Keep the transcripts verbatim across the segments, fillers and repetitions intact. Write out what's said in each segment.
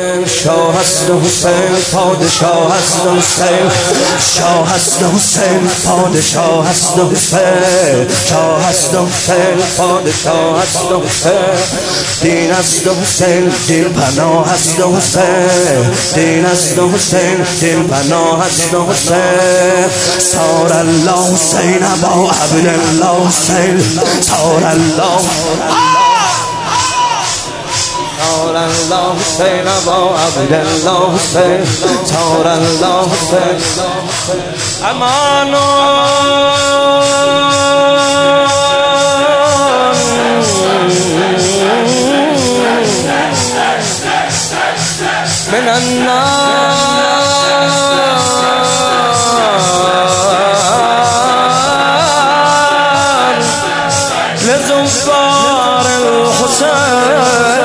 شاه هست حسین پادشاه هست حسین شاه هست حسین پادشاه هست حسین شاه هست حسین پادشاه هست حسین دین است حسین دل پناه هست حسین دین است حسین دل پناه هست حسین صار الله حسین ابا عبدالله حسین صار الله صار الله حسین ابا عبدالله حسین صار الله حسین امان من النار لزفار الحسين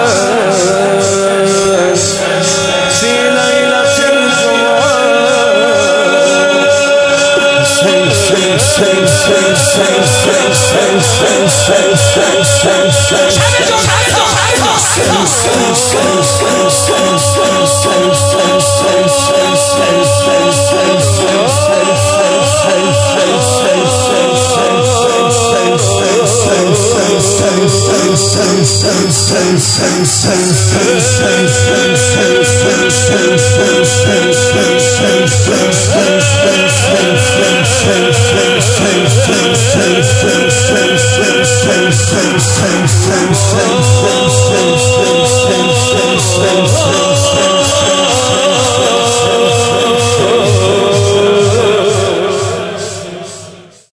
في ليلة الجمعة Sen